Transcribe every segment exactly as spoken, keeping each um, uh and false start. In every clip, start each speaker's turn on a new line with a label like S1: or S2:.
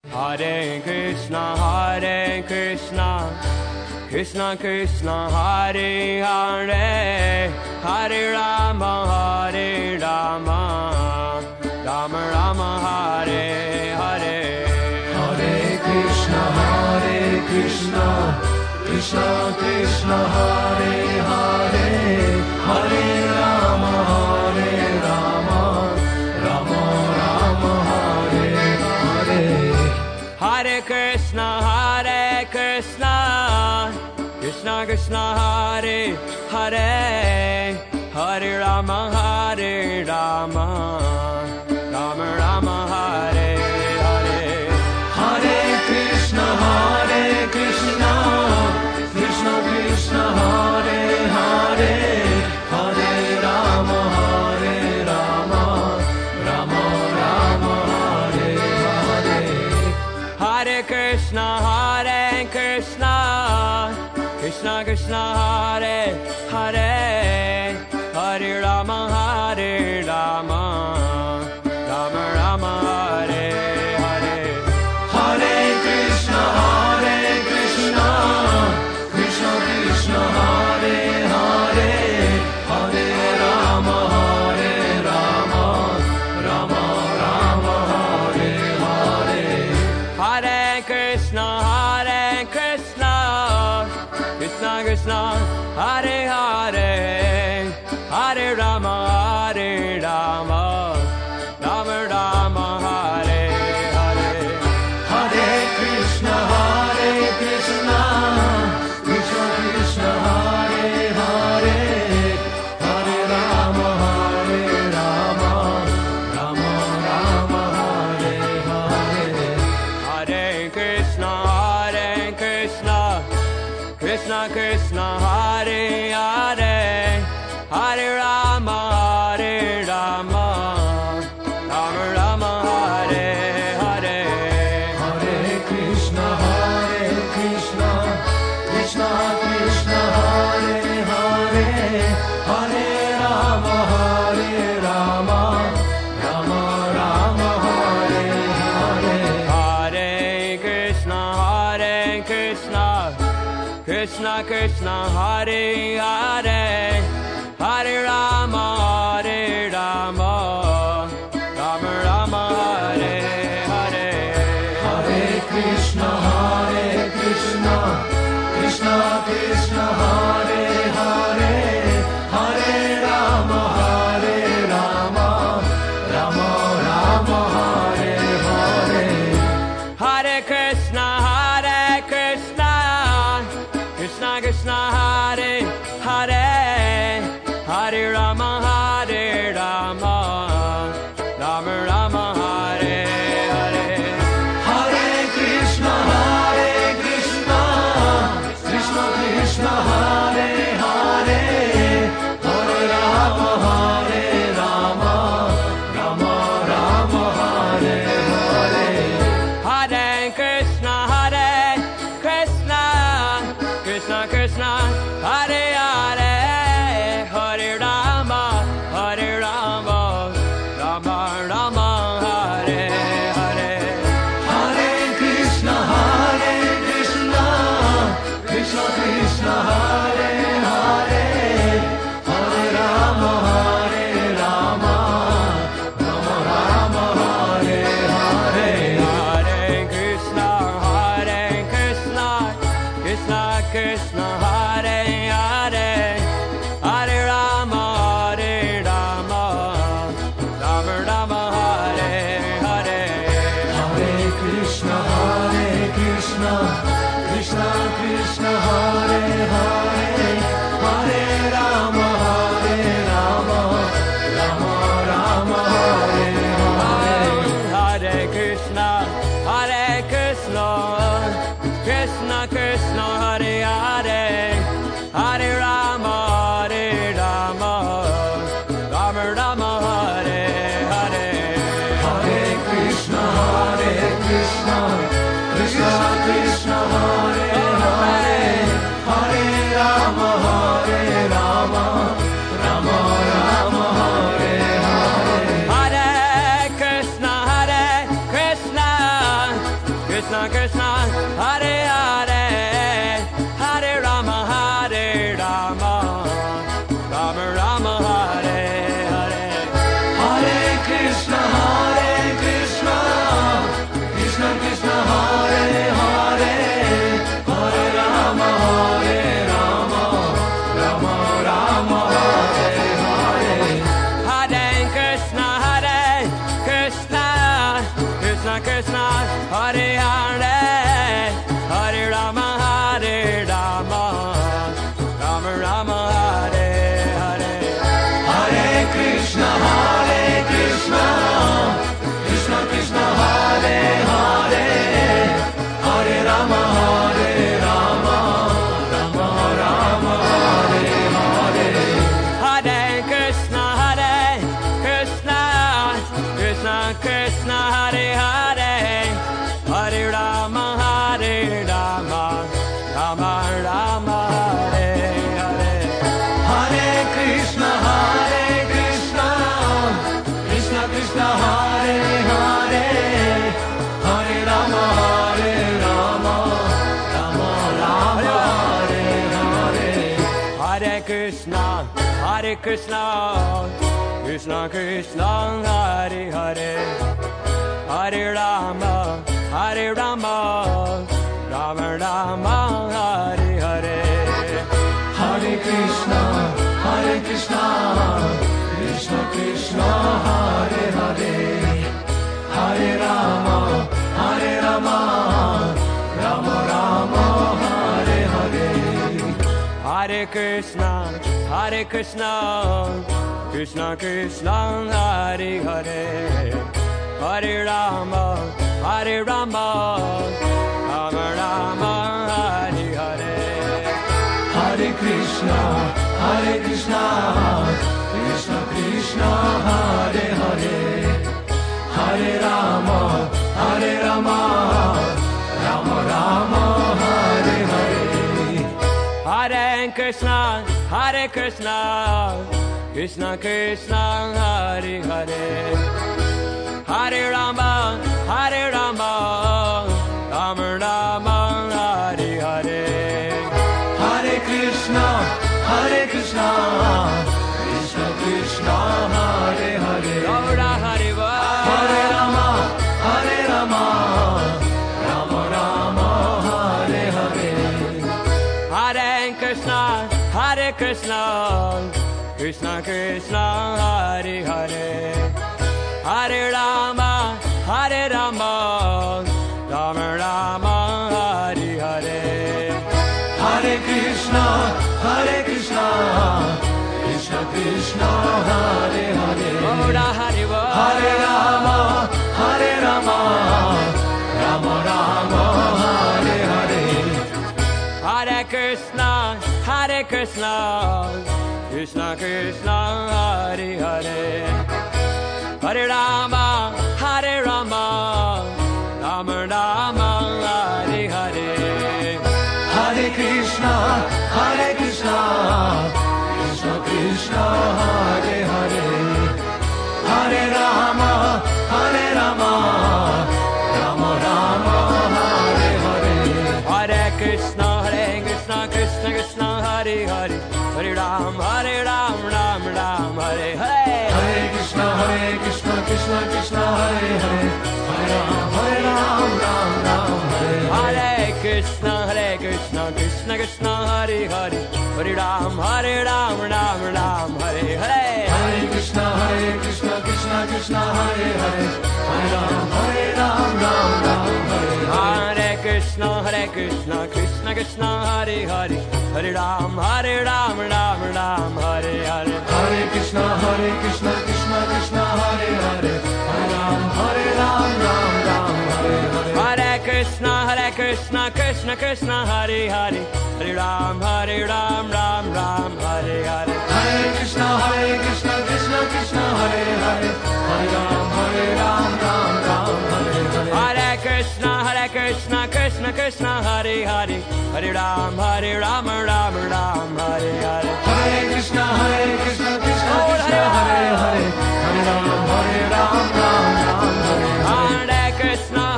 S1: Hare Krishna, Hare Krishna, Krishna Krishna, Hare Hare, Hare Rama, Hare Rama, Rama Rama, Hare Hare.
S2: Hare Krishna, Hare Krishna, Krishna Krishna, Hare Hare, Hare Rama, Hare Rama, Rama Rama, Hare Hare.
S1: Hare Krishna, Hare Krishna, Krishna Krishna, Hare Hare, Hare Rama, Hare Rama, Rama Rama, Hare Hare.
S2: Hare Krishna, Hare Krishna, Krishna Krishna, Hare Hare, Hare Rama, Hare Rama, Rama Rama, Hare Hare.
S1: Hare Krishna, Hare Krishna, Krishna Krishna, Hare Hare, Hare Rama, Hare Rama, Rama Rama, Hare Hare.
S2: Hare Krishna, Hare Krishna, Krishna Krishna, Hare Hare, Hare Rama, Hare Rama, Rama Rama, Hare Hare.
S1: Hare Krishna, Hare Krishna, Krishna Krishna, Hare Hare, Hare Rama, Hare Rama, Rama Rama, Hare Hare.
S2: Hare Krishna, Hare Krishna, Krishna Krishna, Hare Hare, Hare Rama, Hare Rama, Rama Rama, Hare Hare.
S1: Hare Krishna, Hare Krishna, Krishna Krishna, Hare Hare, Hare Rama, Hare Rama, Rama Rama, Hare Hare.
S2: Hare Krishna, Hare Krishna, Krishna Krishna, Hare Hare, Hare Rama, Hare Rama, Rama Rama, Hare Hare.
S1: Hare Krishna, Hare Krishna, Krishna Krishna, Hare Hare, Hare Rama, Hare Rama, Rama Rama, Hare Hare.
S2: Hare Krishna, Hare Krishna, Krishna Krishna, Hare Hare, Hare Rama, Hare Rama, Rama Rama, Hare Hare.
S1: Hare Krishna, Hare Krishna, Krishna Krishna, Hare Hare, Hare Rama, Hare Rama, Rama Rama, Hare Hare.
S2: Hare Krishna, Hare Krishna, Krishna Krishna, Hare Hare, Hare Rama, Hare Rama, Rama Rama, Hare Hare.
S1: Hare Krishna, Hare Krishna, Krishna Krishna, Hare Hare, Hare Rama, Hare Rama, Rama Rama, Hare Hare.
S2: Hare Krishna, Hare Krishna, Krishna Krishna, Hare Hare, Hare Rama, Hare Rama, Rama Rama, Hare Hare.
S1: Hare Krishna, Hare Krishna, Krishna Krishna, Hare Hare, Hare Rama, Hare Rama, Rama Rama, Hare Hare.
S2: Hare Krishna, Hare Krishna, Krishna Krishna, Hare Hare, Hare Rama, Hare Rama, Rama Rama, Hare Hare.
S1: Hare Krishna, Hare Krishna, Krishna Krishna, Hare Hare, Hare Rama, Hare Rama, Rama Rama, Hare Hare.
S2: Hare Krishna, Hare Krishna, Krishna Krishna, Hare Hare, Hare Rama, Hare Rama, Rama Rama, Hare Hare.
S1: Hare Krishna, Hare Krishna, Krishna Krishna Hare Hare Hare Rama Hare Rama Rama Rama Hare Hare
S2: Hare Krishna Hare Krishna Krishna Krishna Hare Hare Hare Rama Hare Rama Rama Rama Hare Hare
S1: Hare Krishna Hare Krishna Krishna Krishna Hare Hare Hare Rama Hare Rama Rama Rama Hare Hare
S2: Hare Krishna Hare Krishna Krishna Krishna Hare Hare Hare Rama Hare Rama Rama Rama Hare Hare
S1: Hare Krishna Hare Krishna Krishna Krishna Hare Hare Hare Rama Hare Rama Rama Rama Hare Hare
S2: Hare Krishna Hare Krishna Krishna Krishna Hare Hare Hare Rama Hare Rama Rama Rama Hare Hare
S1: Hare Krishna Hare Krishna Krishna Krishna Hare Hare Hare Rama Hare Rama Rama Rama Hare Hare
S2: Hare Krishna Hare Krishna Krishna Krishna Hare Hare Hare Rama Hare Rama Rama Rama Hare Hare
S1: Hare Krishna Hare Krishna Krishna Krishna Hare Hare Hare Rama Hare Rama Rama Rama Hare Hare
S2: Hare Krishna Hare Krishna Krishna Krishna Hare Hare Hare Rama Hare Rama Rama Rama Hare Hare
S1: Hare Krishna Hare Krishna Krishna Krishna Hare Hare Hare Rama Hare Rama Rama Rama Hare Hare
S2: Hare Krishna Hare Krishna Krishna Krishna Hare Hare
S1: Gaura Hare
S2: Hare Rama Hare Rama Rama Rama Hare Hare
S1: Hare Krishna Hare Krishna Krishna Krishna Hare Hare Hare Rama Hare Rama Rama Rama Hare Hare
S2: Hare Krishna Hare Krishna Krishna Krishna Hare Hare
S1: Gaura Hare
S2: Hare Rama Hare Rama Rama Rama Hare Hare
S1: Hare Krishna Hare Krishna Krishna Krishna Hare Hare Hare Rama Hare Rama Rama Rama Hare Hare
S2: Hare Krishna Hare Krishna Krishna Krishna Hare Hare Hare Rama Hare Rama Rama Rama Hare Hare
S1: Hare Krishna Hare Krishna Krishna Krishna Hare Hare Hare Ram Hare Ram Ram Ram Hare Hare
S2: Hare Krishna Hare Krishna Krishna Krishna Hare Hare Hare Ram Hare Ram Ram Ram Hare Hare
S1: Hare Krishna Hare Krishna Krishna Krishna Hare Hare Hare Ram Hare Ram Ram Ram Hare Hare
S2: Hare Krishna Hare Krishna Krishna Krishna Hare Hare Hare Ram Hare Ram Ram Ram Hare Hare
S1: Hare Krishna Hare Krishna Krishna Krishna Hare Hare Hare Ram Hare Ram Ram Ram Hare Hare
S2: Hare Krishna Hare Krishna Krishna Krishna Hare Hare Hare Ram Hare Ram Ram Ram Hare Hare
S1: Hare Krishna Hare Krishna Krishna Krishna Hare Hare Hare Ram Hare Ram Ram Ram Hare Hare
S2: Hare Krishna Hare Krishna Krishna Krishna Hare Hare Hare Ram Hare Ram Ram Ram Hare Hare
S1: Hare Krishna Hare Krishna Krishna Krishna Hare Hare Hare Ram Hare Ram Ram Ram Hare Hare
S2: Hare Krishna Hare Krishna Krishna Krishna Hare Hare Hare Ram Hare Ram Ram Ram Hare Hare
S1: Hare Krishna Hare Krishna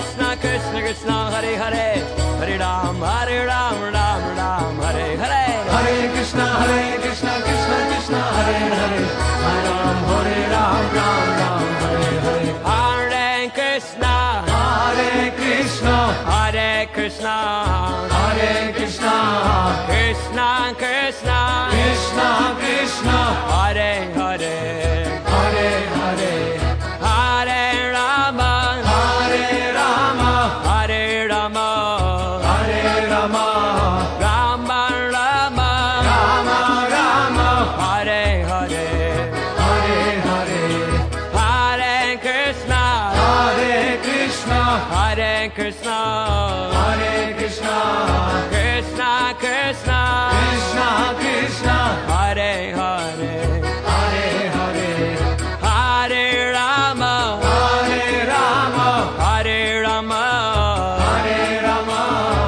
S1: Krishna Krishna Krishna Hare Hare Hare Ram Hare Ram Ram Ram Hare Hare
S2: Hare Krishna Hare Krishna Krishna Krishna Hare Hare Hare Ram Hare Ram Ram Ram Hare Hare
S1: Hare Krishna
S2: Hare Krishna
S1: Hare Krishna
S2: Hare Krishna
S1: Krishna Krishna
S2: Krishna Krishna
S1: Hare Hare
S2: Hare Hare
S1: Hare Rama
S2: Hare Rama
S1: Hare Rama
S2: Hare Rama
S1: Rama Rama
S2: Rama Rama
S1: Hare Hare
S2: Hare Hare
S1: Hare Krishna
S2: Hare Krishna
S1: Hare Krishna
S2: Hare Krishna
S1: Krishna Krishna
S2: Krishna Krishna
S1: Hare Hare
S2: Hare Hare
S1: Hare Rama
S2: Hare Rama
S1: Hare Rama
S2: Hare Rama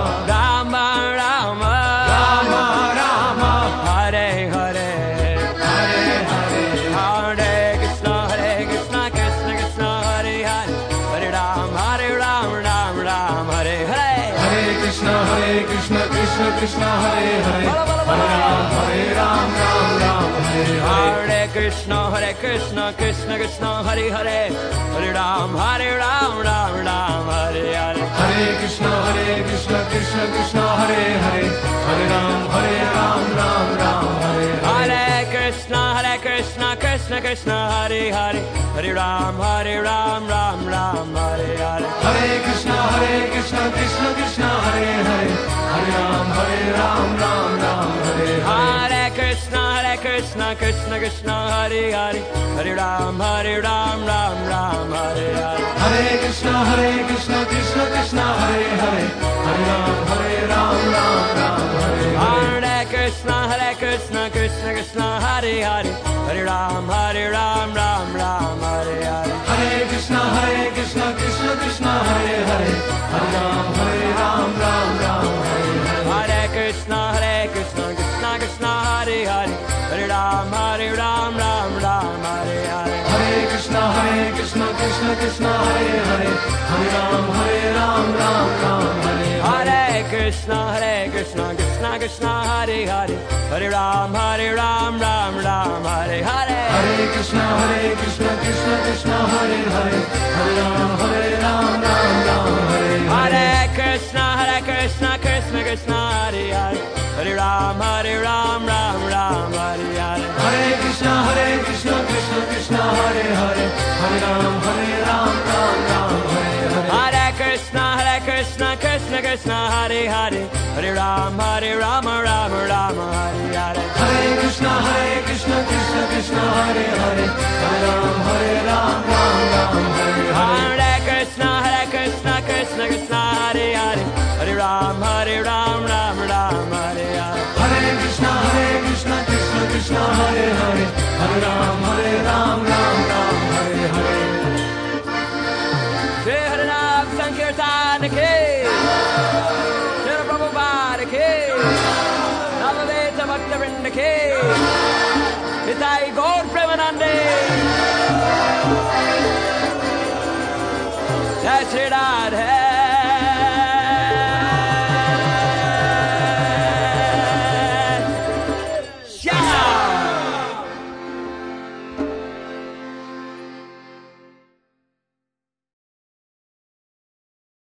S1: Rama Rama
S2: Rama Rama
S1: Hare Hare
S2: Hare Hare
S1: Hare Krishna Hare Krishna Krishna Krishna Hare Hare Hare Ram Hare Ram Ram Ram Hare Hare
S2: Hare Krishna Hare Krishna Krishna Krishna Hare Hare Hare Ram Hare Ram Ram Ram Hare Hare
S1: Hare Krishna Hare Krishna Krishna Krishna Hare Hare Hare Ram Hare Ram Ram Ram Hare Hare
S2: Hare Krishna Hare Krishna Krishna Krishna Hare Hare Hare Ram Hare Ram Ram Ram Hare Hare
S1: Hare Krishna Hare Krishna Krishna Krishna Hare Hare Hare Ram Hare Ram Ram Ram Hare Hare
S2: Hare Krishna Hare Krishna Krishna Krishna Hare Hare Hare Ram Hare Ram Ram Ram Hare Hare
S1: Hare Krishna Hare Krishna Krishna Krishna Hare Hare Hare Ram Hare Ram Ram Ram Hare Hare
S2: Hare Krishna Hare Krishna Krishna Krishna Hare Hare Hare Ram Hare Ram Ram Ram Hare Hare
S1: Hare Krishna Hare Krishna Krishna Krishna Hare Hare Hare Ram Hare Ram Ram Ram Hare Hare
S2: Hare Krishna Hare Krishna Krishna Krishna Hare Hare Hare Ram Hare Ram Ram Ram Hare Hare
S1: Hare Krishna Hare Krishna Krishna Krishna Hare Hare Hare Ram Hare Ram Ram Ram Hare Hare
S2: Hare Krishna Hare Krishna Krishna Krishna Hare Hare Hare Ram Hare Ram Ram Ram Hare Hare
S1: Hare Krishna Hare Krishna Krishna Krishna Hare Hare Hare Ram Hare Ram Ram Ram Hare Hare
S2: Hare Krishna Hare Krishna Krishna Krishna Hare Hare Hare Ram Hare Ram Ram Ram Hare Hare
S1: Hare Krishna Hare Krishna Krishna Krishna Hare Hare Hare Ram Hare Ram Ram Ram Hare Hare
S2: Hare Krishna Hare Krishna Krishna Krishna Hare Hare Hare Ram Hare Ram Ram Ram Hare Hare
S1: Hare Krishna Hare Krishna Krishna Krishna Hare Hare Hare Ram Hare Rama Rama Rama Hare Hare
S2: Hare Krishna Hare Krishna Krishna Krishna Hare Hare Hare Ram Hare Ram Ram Ram Hare Hare
S1: Hare Krishna Hare Krishna Krishna Krishna Hare Hare Hare Ram Hare Ram Ram Ram Hare Hare
S2: Hare Krishna Hare Krishna Krishna Krishna Hare Hare Hare Ram Hare Ram Ram Ram Hare Hare
S1: Shri Harinam Sankirtan Ki Shri Prabhupada Ki Navadeta Bhaktavrinda Ki Hitai Gaur Premanande Jai Shri Radhe